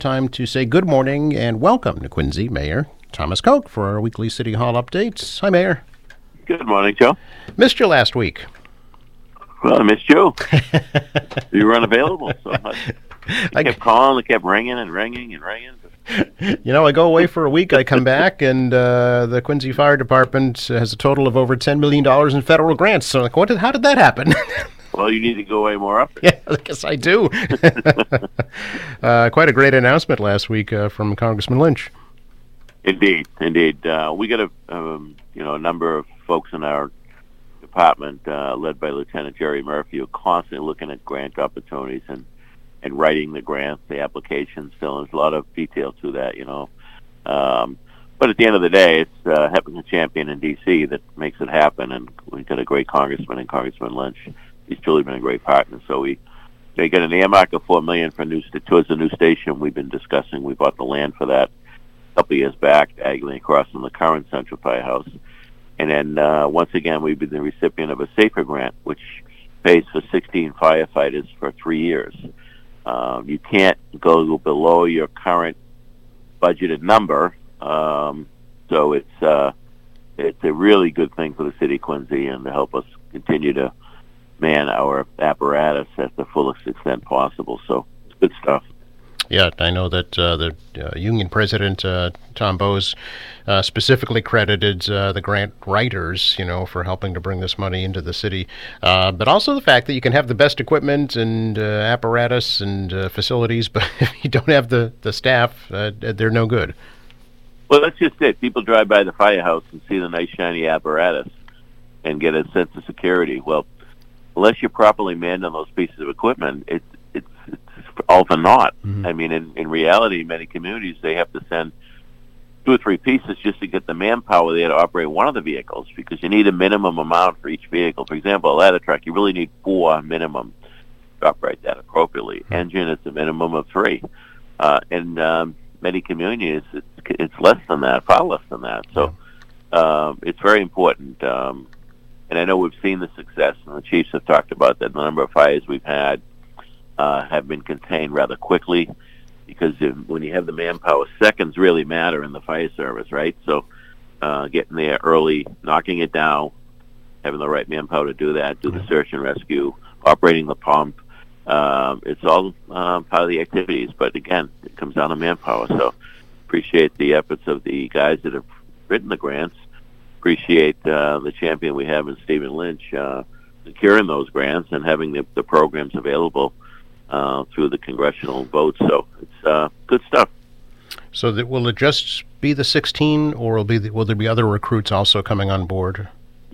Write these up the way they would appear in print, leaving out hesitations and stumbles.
time to say good morning and welcome to Quincy Mayor Thomas Koch for our weekly City Hall updates. Hi, Mayor. Good morning, Joe. Missed you last week. Well, I missed you. You were unavailable, so I kept calling, it kept ringing and ringing and ringing. You know, I go away for a week, I come back, and the Quincy Fire Department has a total of over $10 million in federal grants. So, how did that happen? Well, you need to go away more often. Yeah, I guess I do. Quite a great announcement last week from Congressman Lynch. Indeed. We got a number of folks in our department, led by Lieutenant Jerry Murphy, who are constantly looking at grant opportunities and writing the grants, the applications. Still, there's a lot of detail to that, But at the end of the day, it's having a champion in D.C. that makes it happen, and we've got a great congressman in Congressman Lynch. He's truly been a great partner. So they got an earmark of $4 million towards the new station we've been discussing. We bought the land for that a couple of years back, diagonally across from the current Central Firehouse. And then once again, we've been the recipient of a SAFER grant, which pays for 16 firefighters for 3 years. You can't go below your current budgeted number, so it's a really good thing for the city of Quincy and to help us continue to man our apparatus at the fullest extent possible. So it's good stuff. Yeah, I know that the union president, Tom Bowes, specifically credited the grant writers, for helping to bring this money into the city. But also the fact that you can have the best equipment and apparatus and facilities, but if you don't have the staff, they're no good. Well, that's just it. People drive by the firehouse and see the nice, shiny apparatus and get a sense of security. Well, unless you're properly manned on those pieces of equipment, it's all for naught. Mm-hmm. I mean, in reality, many communities, they have to send 2 or 3 pieces just to get the manpower there to operate one of the vehicles, because you need a minimum amount for each vehicle. For example, a ladder truck, you really need 4 minimum to operate that appropriately. Mm-hmm. Engine, it's a minimum of 3. And many communities, it's less than that, far less than that. So it's very important. And I know we've seen the success, and the chiefs have talked about that. The number of fires we've had have been contained rather quickly, because when you have the manpower, seconds really matter in the fire service, right? So getting there early, knocking it down, having the right manpower to do that, do the search and rescue, operating the pump, it's all part of the activities. But again, it comes down to manpower. So appreciate the efforts of the guys that have written the grants. Appreciate the champion we have in Stephen Lynch securing those grants and having the programs available through the congressional votes. So it's good stuff. So will it just be the 16, or will there be other recruits also coming on board?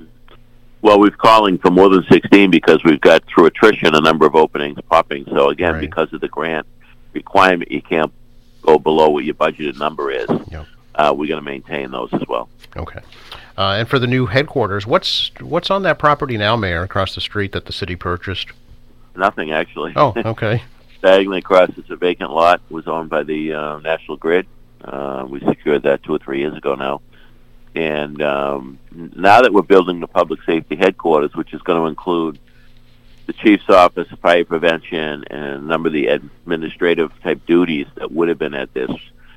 Well, we're calling for more than 16 because we've got, through attrition, a number of openings popping. So again, right, because of the grant requirement, you can't go below what your budgeted number is. Yep. We're going to maintain those as well. Okay. And for the new headquarters, what's on that property now, Mayor, across the street that the city purchased? Nothing, actually. Oh, okay. Diagonally across, it's a vacant lot. It was owned by the National Grid. We secured that 2 or 3 years ago now. And now that we're building the public safety headquarters, which is going to include the chief's office, fire prevention, and a number of the administrative type duties that would have been at this,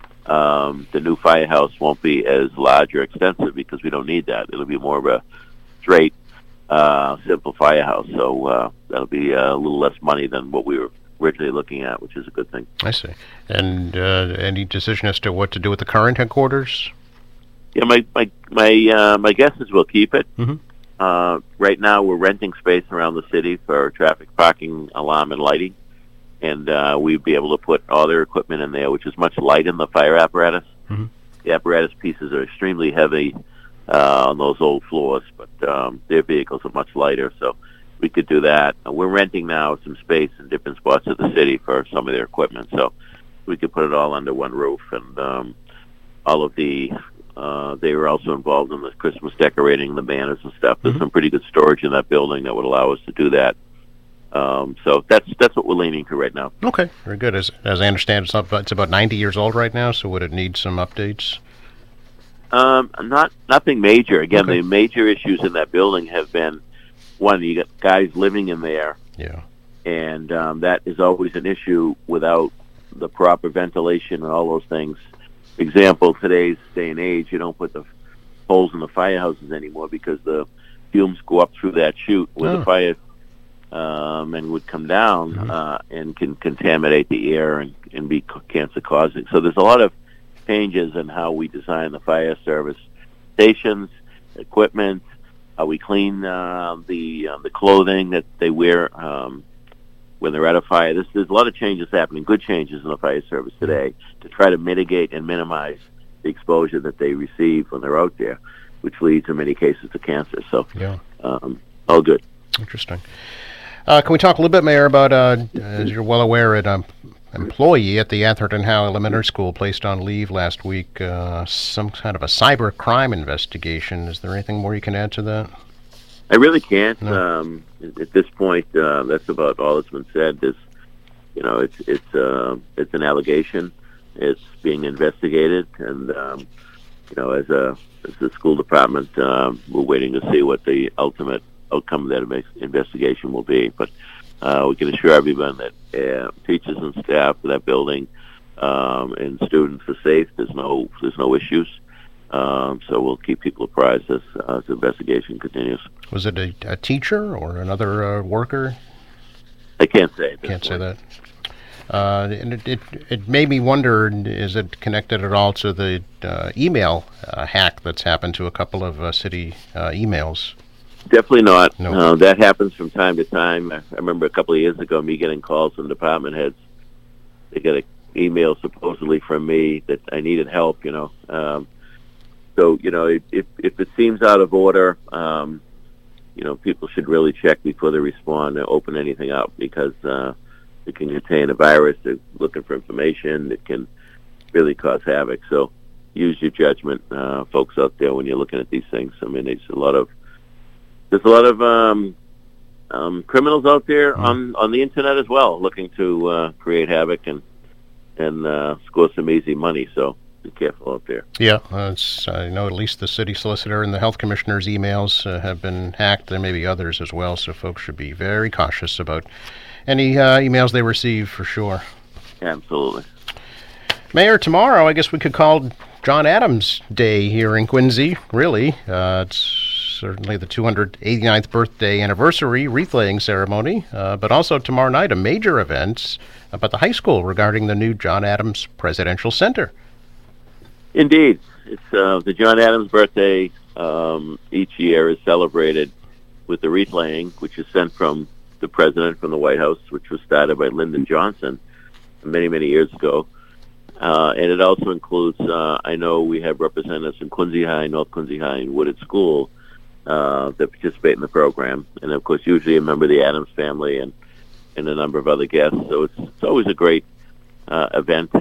the new firehouse won't be as large or extensive because we don't need that. It'll be more of a straight, simple firehouse. So that'll be a little less money than what we were originally looking at, which is a good thing. I see. And any decision as to what to do with the current headquarters? Yeah, my guess is we'll keep it. Mm-hmm. Right now, we're renting space around the city for traffic, parking, alarm, and lighting. And we'd be able to put all their equipment in there, which is much light in the fire apparatus. Mm-hmm. The apparatus pieces are extremely heavy on those old floors, but their vehicles are much lighter, so we could do that. We're renting now some space in different spots of the city for some of their equipment, so we could put it all under one roof. And all of the they were also involved in the Christmas decorating, the banners and stuff. There's some pretty good storage in that building that would allow us to do that. So that's what we're leaning to right now. Okay, very good. As I understand, it's about 90 years old right now. So would it need some updates? Nothing major. Again, Okay. The major issues in that building have been, one, you got guys living in there. Yeah. And that is always an issue without the proper ventilation and all those things. Example, today's day and age, you don't put the holes in the firehouses anymore because the fumes go up through that chute where the fire and would come down and can contaminate the air and be cancer causing. So there's a lot of changes in how we design the fire service stations, equipment, how we clean the clothing that they wear when they're at a fire. There's a lot of changes happening, good changes in the fire service today to try to mitigate and minimize the exposure that they receive when they're out there, which leads in many cases to cancer. So, all good. Interesting. Can we talk a little bit, Mayor, about, as you're well aware, an employee at the Atherton Howe Elementary School placed on leave last week, some kind of a cyber crime investigation. Is there anything more you can add to that? I really can't. No. At this point, that's about all that's been said. It's an allegation. It's being investigated, and as the school department, we're waiting to see what the ultimate outcome of that investigation will be. But we can assure everyone that teachers and staff of that building and students are safe. There's no issues. So we'll keep people apprised as the investigation continues. Was it a teacher or another worker? I can't say. Can't say that. And it made me wonder, is it connected at all to the email hack that's happened to a couple of city emails? Definitely not. No. That happens from time to time. I remember a couple of years ago me getting calls from department heads. They got an email supposedly from me that I needed help, So, if it seems out of order, people should really check before they respond and open anything up because it can contain a virus. They're looking for information that can really cause havoc. So use your judgment, folks out there, when you're looking at these things. I mean, there's a lot of criminals out there on the internet as well looking to create havoc and score some easy money. So be careful out there. Yeah, I know at least the city solicitor and the health commissioner's emails have been hacked. There may be others as well, so folks should be very cautious about any emails they receive for sure. Absolutely. Mayor, tomorrow I guess we could call John Adams Day here in Quincy, really. It's certainly the 289th birthday anniversary wreath-laying ceremony, but also tomorrow night a major event about the high school regarding the new John Adams Presidential Center. Indeed. It's the John Adams birthday each year is celebrated with the wreath laying, which is sent from the president from the White House, which was started by Lyndon Johnson many, many years ago. And it also includes, I know we have representatives from Quincy High, North Quincy High, and Wooded School that participate in the program. And, of course, usually a member of the Adams family and a number of other guests. So it's always a great event.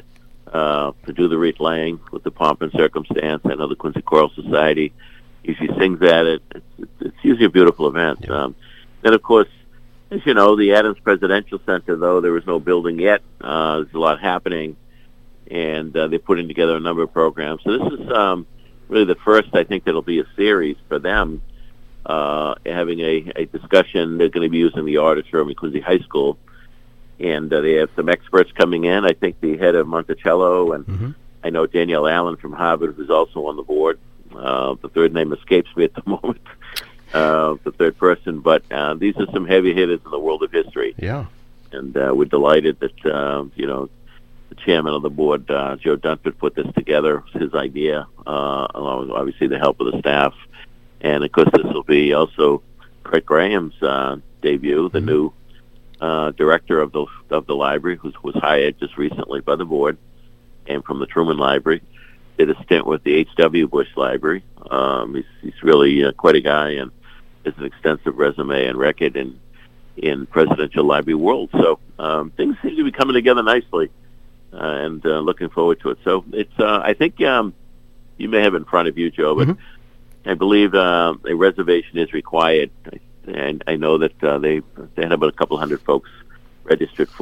To do the wreath laying with the pomp and circumstance. I know the Quincy Choral Society usually sings at it. It's usually a beautiful event. Yeah. Then, of course, as you know, the Adams Presidential Center, though there is no building yet, there's a lot happening, and they're putting together a number of programs. So this is really the first, I think, that'll be a series for them, having a discussion. They're going to be using the auditorium at Quincy High School. And they have some experts coming in. I think the head of Monticello, and I know Danielle Allen from Harvard, who's also on the board. The third name escapes me at the moment, the third person. But these are some heavy hitters in the world of history. Yeah. And we're delighted that, the chairman of the board, Joe Dunford, put this together. It was his idea, along with, obviously, the help of the staff. And, of course, this will be also Craig Graham's debut, the new director of the library, who was hired just recently by the board, and from the Truman Library, did a stint with the H.W. Bush Library. He's really quite a guy and has an extensive resume and record in presidential library world. So things seem to be coming together nicely, and looking forward to it. So it's I think you may have in front of you, Joe, but I believe a reservation is required. And I know that they had about a couple hundred folks registered for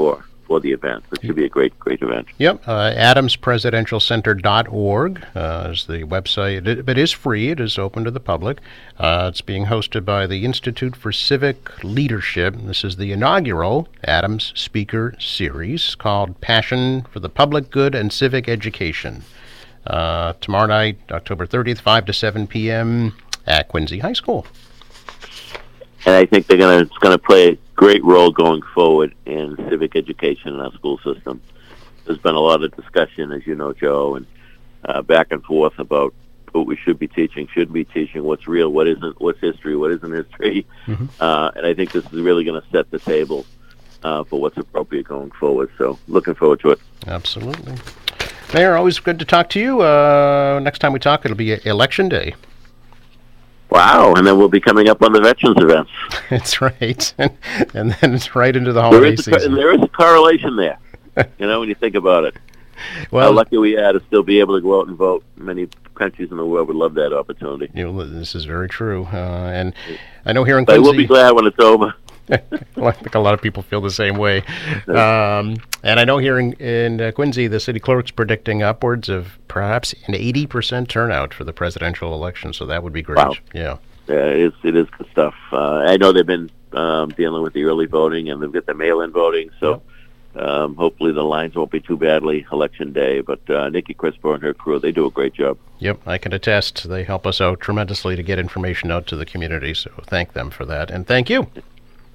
for the event. It should be a great event. Yep, adamspresidentialcenter.org is the website. It is free. It is open to the public. It's being hosted by the Institute for Civic Leadership. This is the inaugural Adams Speaker Series called Passion for the Public Good and Civic Education. Tomorrow night, October 30th, 5 to 7 p.m. at Quincy High School. And I think it's going to play a great role going forward in civic education in our school system. There's been a lot of discussion, as you know, Joe, and back and forth about what we should be teaching, shouldn't be teaching, what's real, what isn't, what's history, what isn't history. Mm-hmm. And I think this is really going to set the table for what's appropriate going forward. So looking forward to it. Absolutely. Mayor, always good to talk to you. Next time we talk, it'll be Election Day. Wow, and then we'll be coming up on the veterans events. That's right. And then it's right into the holiday season. There is a correlation there, when you think about it. Well, how lucky we are to still be able to go out and vote. Many countries in the world would love that opportunity. This is very true. And I know here in Quincy... I will be glad when it's over. Well, I think a lot of people feel the same way. And I know here in Quincy, the city clerk's predicting upwards of perhaps an 80% turnout for the presidential election, so that would be great. Wow. Yeah, it is good stuff. I know they've been dealing with the early voting, and they've got the mail-in voting, so hopefully the lines won't be too badly Election Day. But Nikki Crispo and her crew, they do a great job. Yep, I can attest. They help us out tremendously to get information out to the community, so thank them for that, and thank you.